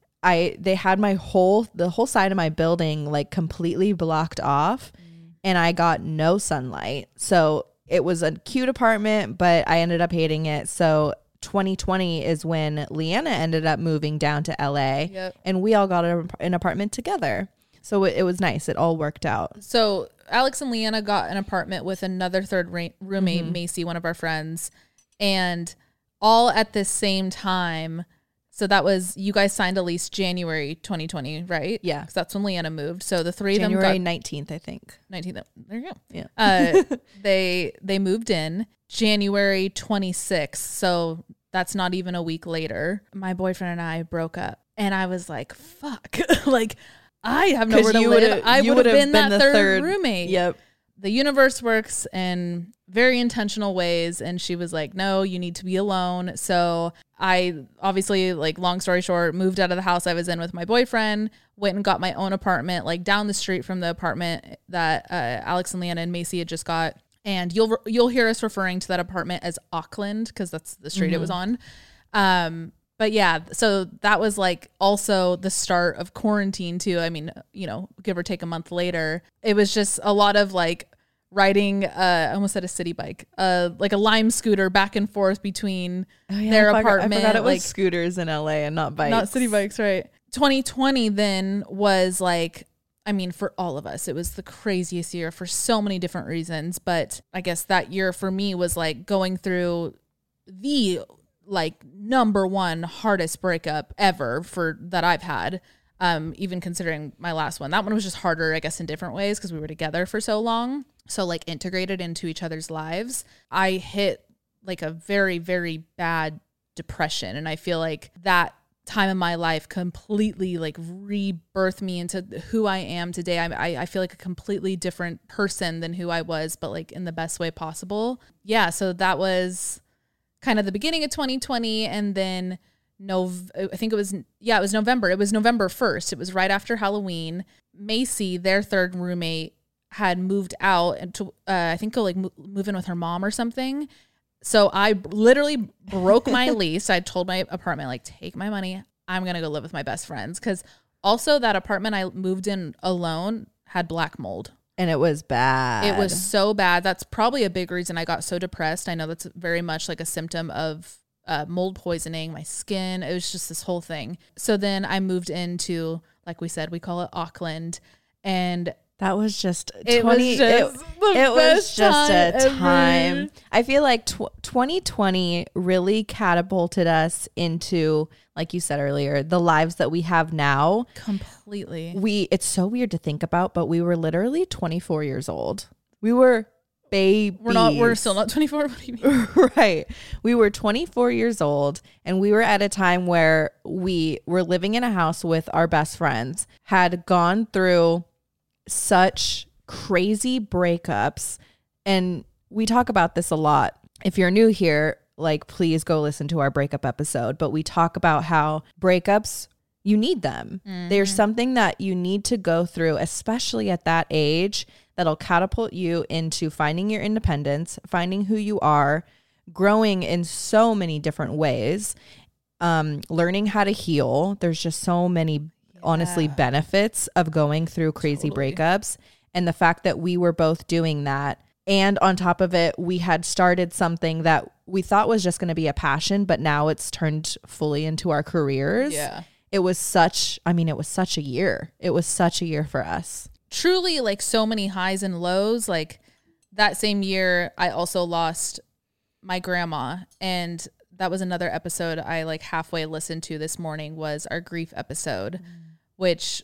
C: I they had my whole the whole side of my building like completely blocked off, mm. and I got no sunlight. So it was a cute apartment, but I ended up hating it. So twenty twenty is when Leanna ended up moving down to L A,
B: yep.
C: and we all got a, an apartment together. So it, it was nice. It all worked out.
B: So Alex and Leanna got an apartment with another third ra- roommate, mm-hmm. Macy, one of our friends, and all at the same time. So that was, you guys signed a lease January twenty twenty, right?
C: Yeah.
B: Because that's when Leanna moved. So the three
C: January
B: of them got
C: nineteenth, I think.
B: nineteenth. There you go.
C: Yeah.
B: uh, they they moved in January twenty-sixth. So that's not even a week later. My boyfriend and I broke up, and I was like, "Fuck!" Like I have nowhere to live. I would have been, been that third, third roommate.
C: Yep.
B: The universe works in very intentional ways, and she was like, no, you need to be alone. So I obviously, like, long story short, moved out of the house I was in with my boyfriend, went and got my own apartment like down the street from the apartment that uh, Alex and Leanna and Macy had just got. And you'll you'll hear us referring to that apartment as Auckland because that's the street mm-hmm. it was on. Um, but yeah, so that was like also the start of quarantine too. I mean, you know, give or take a month later, it was just a lot of like riding, uh, I almost said a city bike, uh, like a Lime scooter back and forth between oh, yeah, their
C: I
B: apartment.
C: I forgot it was
B: like,
C: scooters in L A and not bikes.
B: Not city bikes, right? twenty twenty then was like, I mean, for all of us, it was the craziest year for so many different reasons. But I guess that year for me was like going through the like number one hardest breakup ever for that I've had. Um, even considering my last one, that one was just harder, I guess, in different ways because we were together for so long. So like integrated into each other's lives. I hit like a very, very bad depression. And I feel like that time in my life completely like rebirthed me into who I am today. I, I I feel like a completely different person than who I was, but like in the best way possible. Yeah. So that was kind of the beginning of twenty twenty. And then no, I think it was, yeah, it was November. It was November first. It was right after Halloween. Macy, their third roommate, had moved out and to uh, I think go like mo- move in with her mom or something. So I literally broke my lease. I told my apartment, like, take my money. I'm gonna go live with my best friends, because also that apartment I moved in alone had black mold.
C: And it was bad.
B: It was so bad. That's probably a big reason I got so depressed. I know that's very much like a symptom of uh, mold poisoning, my skin. It was just this whole thing. So then I moved into, like we said, we call it Auckland, and
C: that was just
B: it
C: twenty.
B: was just
C: it
B: the
C: it was
B: best
C: just a
B: time
C: time.
B: ever.
C: I feel like tw- twenty twenty really catapulted us into, like you said earlier, the lives that we have now.
B: Completely.
C: We it's so weird to think about, but we were literally twenty-four years old. We were babies.
B: We're not. We're still not twenty-four. What do you mean?
C: Right. We were twenty-four years old, and we were at a time where we were living in a house with our best friends, had gone through such crazy breakups. And we talk about this a lot. If you're new here, like, please go listen to our breakup episode. But we talk about how breakups, you need them. Mm-hmm. There's something that you need to go through, especially at that age, that'll catapult you into finding your independence, finding who you are, growing in so many different ways, um, learning how to heal. There's just so many, yeah. honestly, benefits of going through crazy totally. breakups. And the fact that we were both doing that. And on top of it, we had started something that we thought was just going to be a passion, but now it's turned fully into our careers.
B: Yeah.
C: It was such, I mean, it was such a year. It was such a year for us.
B: Truly, like, so many highs and lows. Like, that same year, I also lost my grandma. And that was another episode I, like, halfway listened to this morning, was our grief episode, mm. which...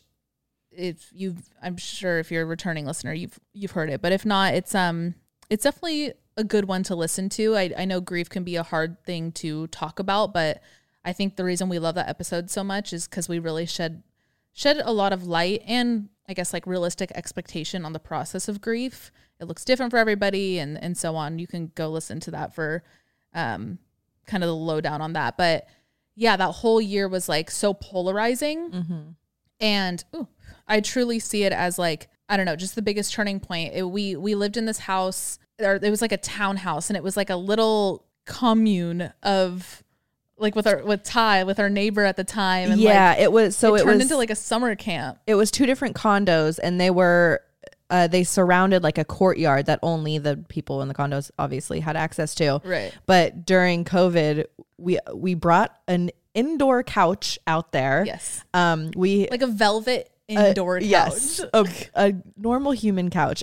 B: if you've, I'm sure if you're a returning listener, you've, you've heard it, but if not, it's, um, it's definitely a good one to listen to. I, I know grief can be a hard thing to talk about, but I think the reason we love that episode so much is because we really shed, shed a lot of light and, I guess, like, realistic expectation on the process of grief. It looks different for everybody, and, and so on. You can go listen to that for, um, kind of the lowdown on that. But yeah, that whole year was, like, so polarizing. Mm-hmm. And ooh, I truly see it as, like, I don't know, just the biggest turning point. It, we we lived in this house, or it was like a townhouse, and it was like a little commune of, like, with our with Ty, with our neighbor at the time. And
C: yeah,
B: like,
C: it was so
B: it,
C: it
B: turned
C: was,
B: into like a summer camp.
C: It was two different condos, and they were uh, they surrounded like a courtyard that only the people in the condos obviously had access to.
B: Right.
C: But during COVID, we we brought an indoor couch out there.
B: Yes.
C: Um, we
B: like a velvet indoor
C: uh,
B: couch.
C: Yes, a, a normal human couch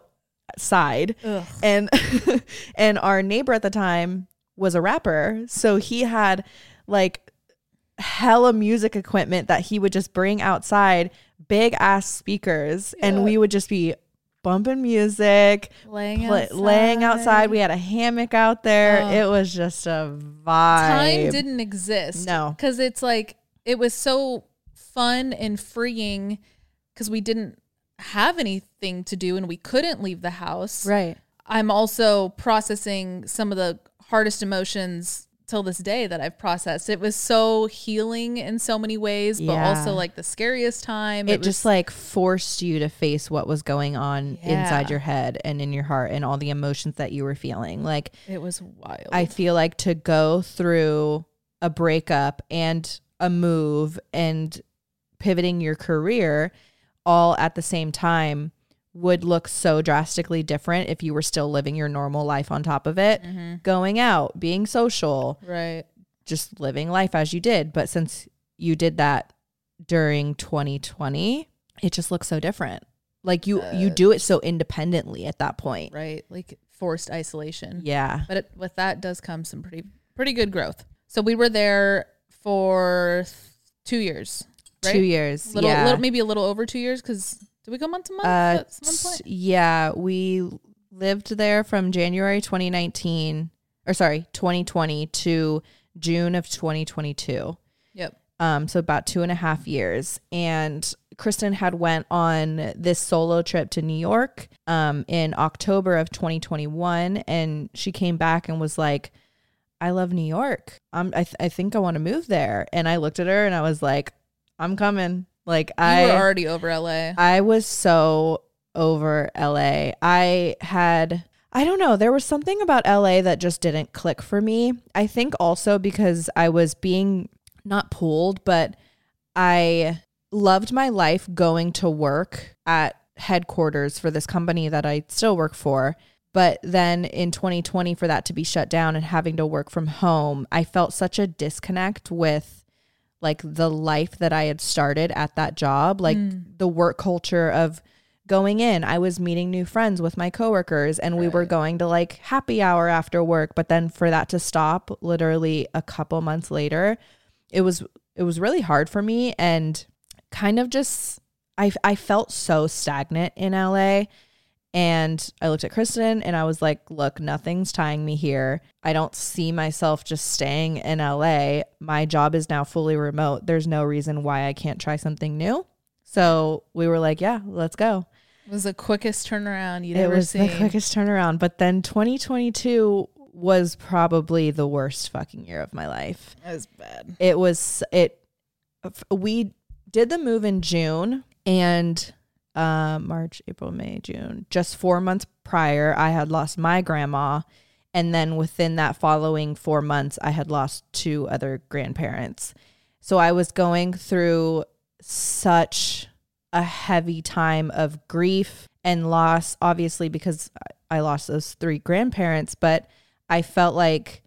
C: outside. Ugh. And and our neighbor at the time was a rapper, so he had like hella music equipment that he would just bring outside, big ass speakers, yeah. and we would just be bumping music,
B: laying,
C: pl-
B: outside.
C: laying outside. We had a hammock out there. Oh. It was just a vibe.
B: Time didn't exist.
C: No,
B: because it's like, it was so fun and freeing because we didn't have anything to do and we couldn't leave the house.
C: Right.
B: I'm also processing some of the hardest emotions till this day that I've processed. It was so healing in so many ways, but
C: yeah.
B: also like the scariest time.
C: It,
B: it was,
C: just like forced you to face what was going on
B: yeah.
C: inside your head and in your heart and all the emotions that you were feeling. Like,
B: it was wild.
C: I feel like to go through a breakup and a move and pivoting your career all at the same time would look so drastically different if you were still living your normal life on top of it, mm-hmm. going out, being social,
B: right?
C: Just living life as you did. But since you did that during twenty twenty, it just looks so different. Like you, uh, you do it so independently at that point.
B: Right. Like forced isolation.
C: Yeah.
B: But it, with that does come some pretty, pretty good growth. So we were there for th- two years, right?
C: Two years.
B: Little,
C: yeah.
B: Little, maybe a little over two years. Cause did we go month to month?
C: Uh,
B: at some point?
C: Yeah. We lived there from January, twenty nineteen or sorry, twenty twenty to June of twenty twenty-two.
B: Yep.
C: Um, so about two and a half years. And Kristen had went on this solo trip to New York um, in October of twenty twenty-one. And she came back and was like, I love New York. I'm, I, th- I think I want to move there. And I looked at her and I was like, I'm coming. Like
B: You
C: I
B: were already over L A.
C: I was so over L A. I had, I don't know, there was something about L A that just didn't click for me. I think also because I was being not pulled, but I loved my life going to work at headquarters for this company that I still work for. But then in twenty twenty, for that to be shut down and having to work from home, I felt such a disconnect with like the life that I had started at that job, like mm. the work culture of going in. I was meeting new friends with my coworkers and we right. were going to like happy hour after work. But then for that to stop literally a couple months later, it was, it was really hard for me and kind of just, I, I felt so stagnant in L A. And I looked at Kristen and I was like, look, nothing's tying me here. I don't see myself just staying in L A. My job is now fully remote. There's no reason why I can't try something new. So we were like, yeah, let's go.
B: It was the quickest turnaround you'd
C: it
B: ever
C: was
B: seen.
C: the quickest turnaround. But then twenty twenty-two was probably the worst fucking year of my life.
B: It was bad.
C: It was, it, we did the move in June and Uh, March, April, May, June. Just four months prior, I had lost my grandma. And then within that following four months, I had lost two other grandparents. So I was going through such a heavy time of grief and loss, obviously, because I lost those three grandparents. But I felt like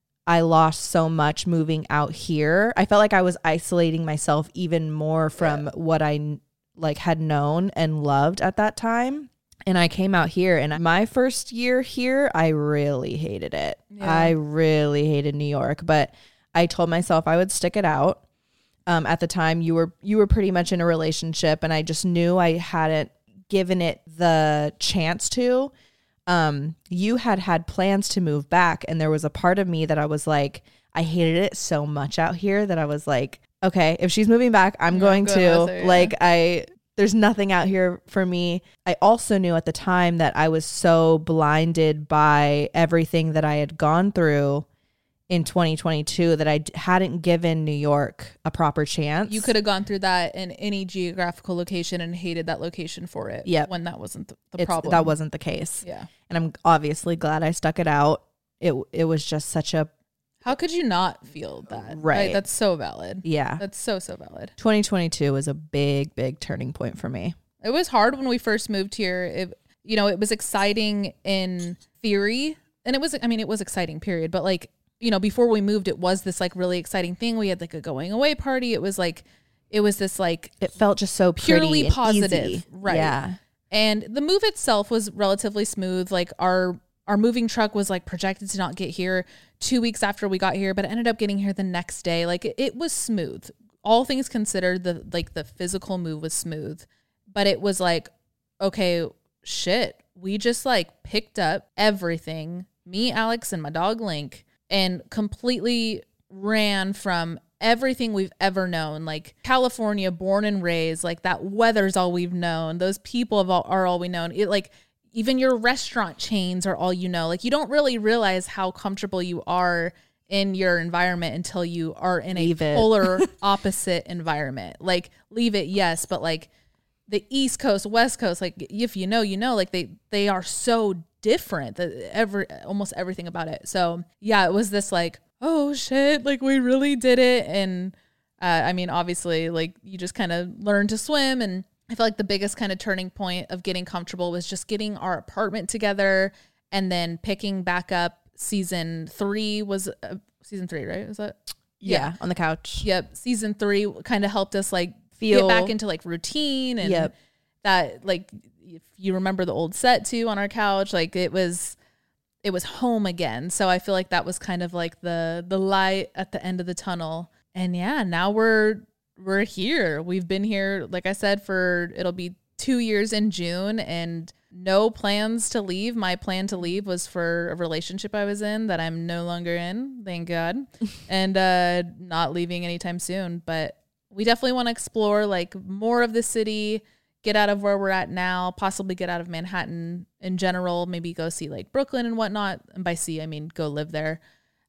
C: I lost so much moving out here. I felt like I was isolating myself even more from yeah. what I like had known and loved at that time. And I came out here and my first year here, I really hated it. Yeah. I really hated New York, but I told myself I would stick it out. Um, at the time you were, you were pretty much in a relationship and I just knew I hadn't given it the chance to. Um, you had had plans to move back and there was a part of me that I was like, I hated it so much out here that I was like, okay, if she's moving back, I'm yeah, going to her, yeah. like, I, there's nothing out here for me. I also knew at the time that I was so blinded by everything that I had gone through in twenty twenty-two that I d- hadn't given New York a proper chance.
B: You could have gone through that in any geographical location and hated that location for it.
C: Yeah.
B: When that wasn't the, the
C: it's,
B: problem.
C: That wasn't the case.
B: Yeah.
C: And I'm obviously glad I stuck it out. It, it was just such a,
B: how could you not feel that?
C: Right.
B: Like, that's so valid.
C: Yeah.
B: That's so, so valid.
C: twenty twenty-two was a big, big turning point for me.
B: It was hard when we first moved here. It, you know, it was exciting in theory. And it was, I mean, it was exciting, period. But like, you know, before we moved, it was this like really exciting thing. We had like a going away party. It was like, it was this like.
C: It felt just so
B: purely
C: pretty
B: positive.
C: Easy.
B: Right.
C: Yeah.
B: And the move itself was relatively smooth. Like our, Our moving truck was like projected to not get here two weeks after we got here, but it ended up getting here the next day. Like it, it was smooth. All things considered, the like the physical move was smooth, but it was like, okay, shit. We just like picked up everything, me, Alex, and my dog Link, and completely ran from everything we've ever known. Like California, born and raised, like that weather's all we've known. Those people have all, are all we known. It like, even your restaurant chains are all you know. Like you don't really realize how comfortable you are in your environment until you are in leave a it. polar opposite environment. Like leave it, yes, but like the East Coast, West Coast, like if you know, you know, like they they are so different. That every almost everything about it. So yeah, it was this like, oh shit, like we really did it. And uh, I mean, obviously, like you just kind of learn to swim and. I feel like the biggest kind of turning point of getting comfortable was just getting our apartment together and then picking back up season three was uh, season three, right? Was that?
C: Yeah, yeah. On the couch.
B: Yep. Season three kind of helped us like Feel, get back into like routine and yep. that like, if you remember the old set too on our couch, like it was, it was home again. So I feel like that was kind of like the, the light at the end of the tunnel. And yeah, now we're, We're here. We've been here, like I said, for it'll be two years in June and no plans to leave. My plan to leave was for a relationship I was in that I'm no longer in, thank God, and uh, not leaving anytime soon. But we definitely want to explore like more of the city, get out of where we're at now, possibly get out of Manhattan in general, maybe go see like Brooklyn and whatnot. And by see, I mean go live there.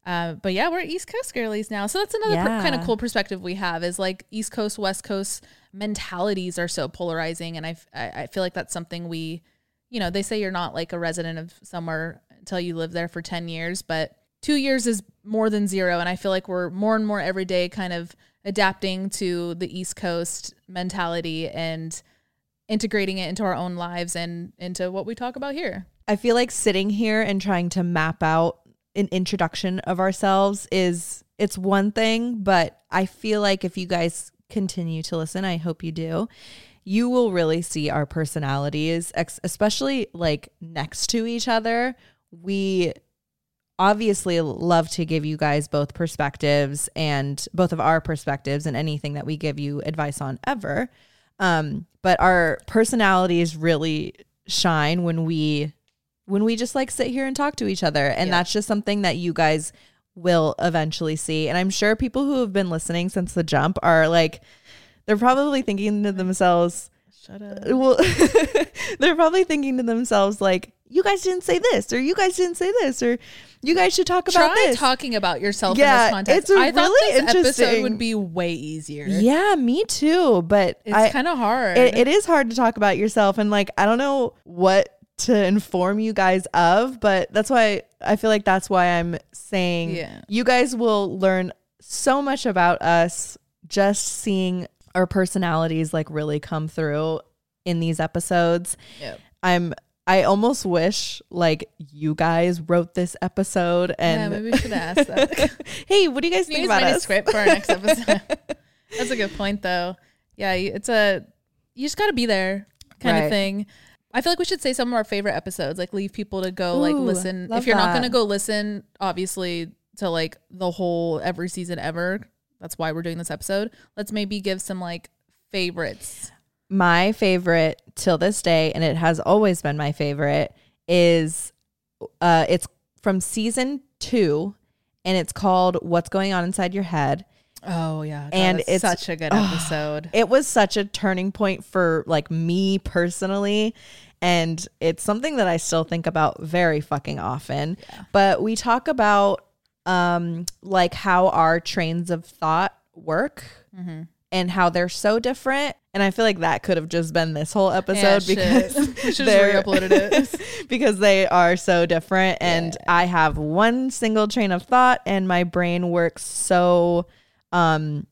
B: Uh, but yeah, we're East Coast girlies now. So that's another
C: Yeah.
B: per- kind of cool perspective we have is like East Coast, West Coast mentalities are so polarizing. And I, f- I I feel like that's something we, you know, they say you're not like a resident of somewhere until you live there for ten years, but two years is more than zero. And I feel like we're more and more every day kind of adapting to the East Coast mentality and integrating it into our own lives and into what we talk about here.
C: I feel like sitting here and trying to map out an introduction of ourselves is, it's one thing, but I feel like if you guys continue to listen, I hope you do, you will really see our personalities, ex- especially like next to each other. We obviously love to give you guys both perspectives and both of our perspectives and anything that we give you advice on ever. Um, but our personalities really shine when we when we just like sit here and talk to each other. And
B: Yeah.
C: that's just something that you guys will eventually see. And I'm sure people who have been listening since the jump are like, they're probably thinking to themselves,
B: Shut up.
C: well, they're probably thinking to themselves like, you guys didn't say this, or you guys didn't say this, or you guys should talk about
B: Try
C: this.
B: talking about yourself
C: Yeah,
B: in this context.
C: it's
B: I thought
C: really
B: this episode
C: interesting.
B: would be way easier.
C: Yeah, me too. But
B: It's
C: I,
B: kind of hard.
C: it, it is hard to talk about yourself. And like, I don't know what to inform you guys of, but that's why I feel like that's why I'm saying
B: Yeah.
C: you guys will learn so much about us just seeing our personalities like really come through in these episodes.
B: Yep.
C: I'm I almost wish like you guys wrote this episode
B: Yeah,
C: and
B: maybe we should ask that.
C: hey, what do you guys
B: Can
C: think
B: you
C: about
B: write a
C: us?
B: script for our next episode? That's a good point, though. Yeah, you- it's a you just got to be there kind
C: Right.
B: of thing. I feel like we should say some of our favorite episodes, like leave people to go like
C: Ooh,
B: listen.
C: love
B: If you're not
C: that.
B: going to go listen, obviously, to like the whole every season ever, that's why we're doing this episode. Let's maybe give some like favorites.
C: My favorite till this day, and it has always been my favorite, is uh it's from season two, and it's called What's Going On Inside Your Head.
B: Oh yeah, God,
C: And
B: that's
C: it's-
B: such a good episode.
C: It was such a turning point for like me personally, and it's something that I still think about very fucking often.
B: Yeah.
C: But we talk about um like how our trains of thought work
B: Mm-hmm.
C: and how they're so different. And I feel like that could have just been this whole episode
B: Yeah,
C: because
B: shit. we should
C: they're-
B: just re-uploaded it.
C: because they are so different. And
B: Yeah.
C: I have one single train of thought, and my brain works so um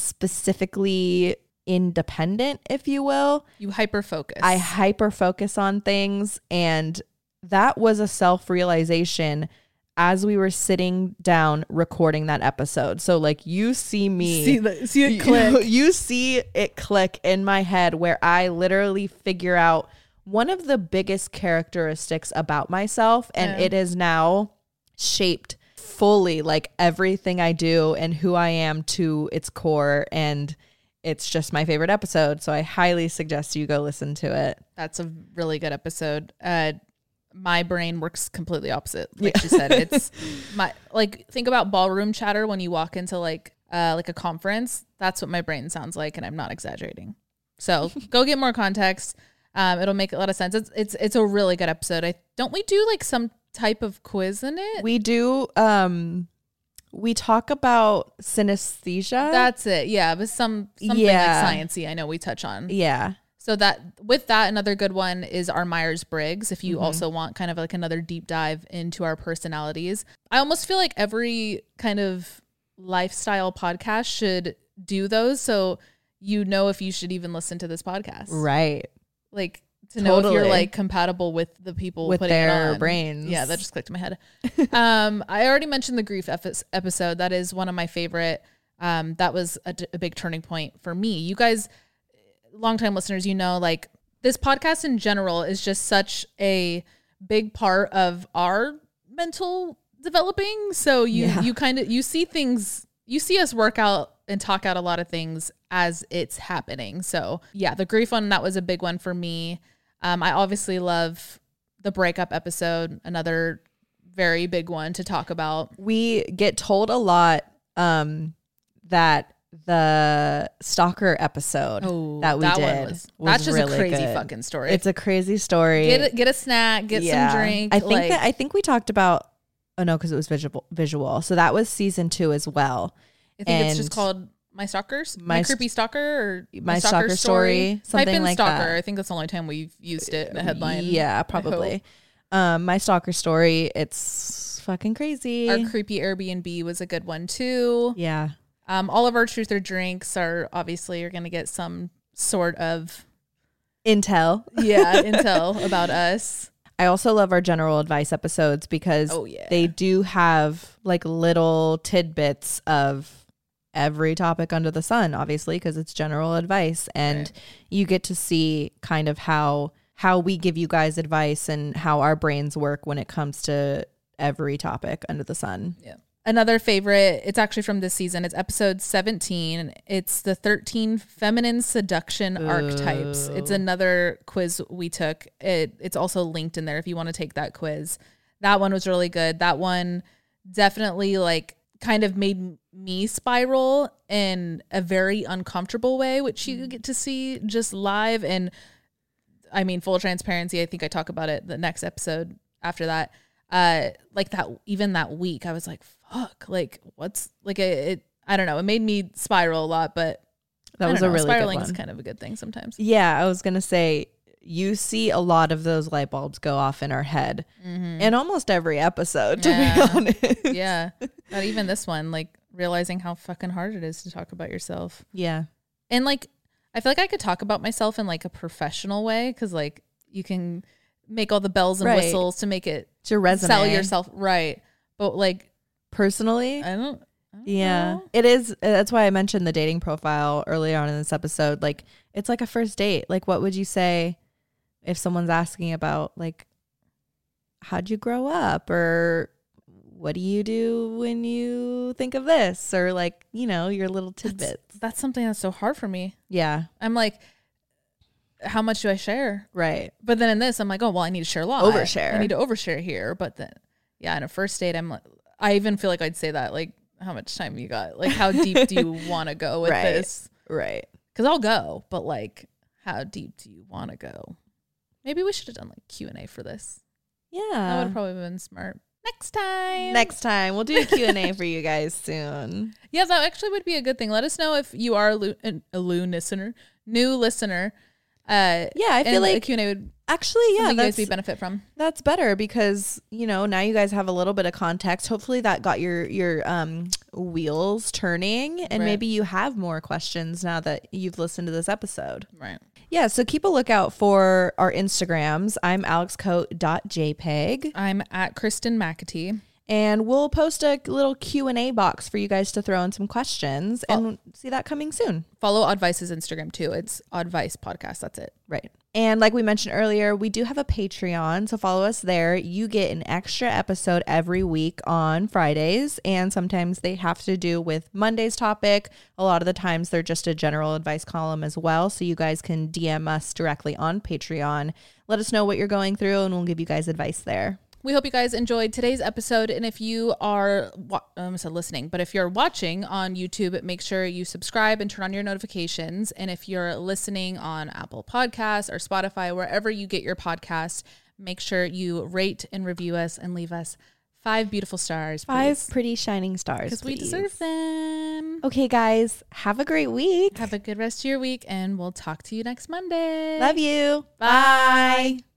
C: specifically independent, if you will.
B: You hyper focus.
C: I hyper focus on things, and that was a self-realization as we were sitting down recording that episode. So like you see me
B: see the see it
C: you-
B: click.
C: You see it click in my head where I literally figure out one of the biggest characteristics about myself, and
B: Yeah.
C: it is now shaped fully like everything I do and who I am to its core. And it's just my favorite episode. So I highly suggest you go listen to it.
B: That's a really good episode. Uh, my brain works completely opposite. Like she said, it's my like think about ballroom chatter when you walk into like uh like a conference. That's what my brain sounds like, and I'm not exaggerating. So go get more context. Um, it'll make a lot of sense. It's it's it's a really good episode. I don't we do like some type of quiz in it?
C: We do, um, we talk about synesthesia.
B: That's it. Yeah, but some something
C: Yeah.
B: like sciencey. I know we touch on.
C: yeah.
B: So that with that, another good one is our Myers-Briggs. If you
C: Mm-hmm.
B: also want kind of like another deep dive into our personalities, I almost feel like every kind of lifestyle podcast should do those. So you know if you should even listen to this podcast,
C: Right.
B: like to know if you're
C: Totally.
B: like compatible with the people
C: With
B: putting it
C: their
B: on.
C: brains.
B: Yeah, that just clicked in my head. um, I already mentioned the grief epi- episode. That is one of my favorite. Um, that was a, d- a big turning point for me. You guys, longtime listeners, you know, like this podcast in general is just such a big part of our mental developing. So you
C: Yeah.
B: you kind of you see things, you see us work out and talk out a lot of things as it's happening. So yeah, the grief one, that was a big one for me. Um, I obviously love the breakup episode, another very big one to talk about.
C: We get told a lot um, that the stalker episode
B: Oh,
C: that we
B: that
C: did
B: one was,
C: was
B: that's just
C: really
B: a crazy
C: good.
B: fucking story.
C: It's a crazy story.
B: get a, get a snack, get
C: Yeah.
B: some drink.
C: I think
B: like,
C: that I think we talked about Oh no, because it was visual. Visual. So that was season two as well.
B: I think it's just
C: And
B: called My Stalkers,
C: My
B: My,
C: St-
B: Creepy Stalker, or
C: My Stalker Story, something
B: Type in
C: like
B: Stalker.
C: that.
B: I think that's the only time we've used it in a headline.
C: Yeah, probably. Um, My Stalker Story. It's fucking crazy.
B: Our Creepy Airbnb was a good one too.
C: Yeah.
B: Um, all of our truth or drinks are obviously you're going to get some sort of
C: Intel.
B: yeah intel about us.
C: I also love our general advice episodes because
B: Oh, yeah.
C: they do have like little tidbits of every topic under the sun, obviously, because it's general advice. And
B: Right.
C: you get to see kind of how how we give you guys advice and how our brains work when it comes to every topic under the sun.
B: Yeah. Another favorite, it's actually from this season. It's episode seventeen. It's the thirteen feminine seduction archetypes. It's another quiz we took. It it's also linked in there if you want to take that quiz. That one was really good. That one definitely like kind of made me spiral in a very uncomfortable way, which you get to see just live. And I mean, full transparency, I think I talk about it the next episode after that. Uh, like that, even that week, I was like, fuck, like what's like it, it I don't know. It made me spiral a lot, but
C: That
B: I
C: was
B: don't
C: a
B: know,
C: really good
B: spiraling
C: one.
B: is kind of a good thing sometimes.
C: Yeah, I was going to say, you see a lot of those light bulbs go off in our head in almost every episode, to
B: Yeah.
C: be honest.
B: Yeah. Not even this one, like realizing how fucking hard it is to talk about yourself.
C: Yeah.
B: And like, I feel like I could talk about myself in like a professional way because like you can make all the bells and
C: Right.
B: whistles to make it
C: It's your resume.
B: sell yourself right. But like,
C: Personally,
B: I don't, I don't
C: yeah,
B: know.
C: it is. That's why I mentioned the dating profile earlier on in this episode. Like, it's like a first date. Like, what would you say if someone's asking about, like, how'd you grow up? Or what do you do when you think of this? Or, like, you know, your little tidbits.
B: That's, that's something that's so hard for me.
C: Yeah,
B: I'm like, how much do I share?
C: right.
B: But then in this, I'm like, oh, well, I need to share a lot.
C: Overshare.
B: I need to overshare here. But then, yeah, in a first date, I'm like, I even feel like I'd say that, like, how much time you got? Like, how deep do you want to go with
C: Right.
B: this?
C: Right.
B: Because I'll go, but like, how deep do you want to go? Maybe we should have done like Q and A for this. That would
C: Yeah.
B: have probably been smart. Next time.
C: Next time we'll do a Q and A for you guys soon.
B: Yeah, that actually would be a good thing. Let us know if you are a, lu- an- a new listener, new listener. Uh,
C: Yeah, I feel
B: and a
C: like
B: Q and A would
C: actually, yeah,
B: something you guys
C: that's
B: would benefit from.
C: That's better because, you know, now you guys have a little bit of context. Hopefully that got your your um wheels turning and
B: Right.
C: maybe you have more questions now that you've listened to this episode.
B: Right.
C: Yeah, so keep a lookout for our Instagrams. I'm alexcoat dot j peg
B: I'm at Kristen McAtee.
C: and we'll post a little Q and A box for you guys to throw in some questions and see that coming soon.
B: Follow Oddvice's Instagram too. It's Oddvice Podcast. That's it.
C: Right. And like we mentioned earlier, we do have a Patreon, so follow us there. You get an extra episode every week on Fridays, and sometimes they have to do with Monday's topic. A lot of the times they're just a general advice column as well, so you guys can D M us directly on Patreon. Let us know what you're going through, and we'll give you guys advice there.
B: We hope you guys enjoyed today's episode. And if you are, wa- I almost said listening, but if you're watching on YouTube, make sure you subscribe and turn on your notifications. And if you're listening on Apple Podcasts or Spotify, wherever you get your podcasts, make sure you rate and review us and leave us five beautiful stars.
C: Five pretty shining stars,
B: Because we
C: please.
B: deserve them.
C: Okay, guys, have a great week.
B: Have a good rest of your week, and we'll talk to you next Monday.
C: Love you.
B: Bye.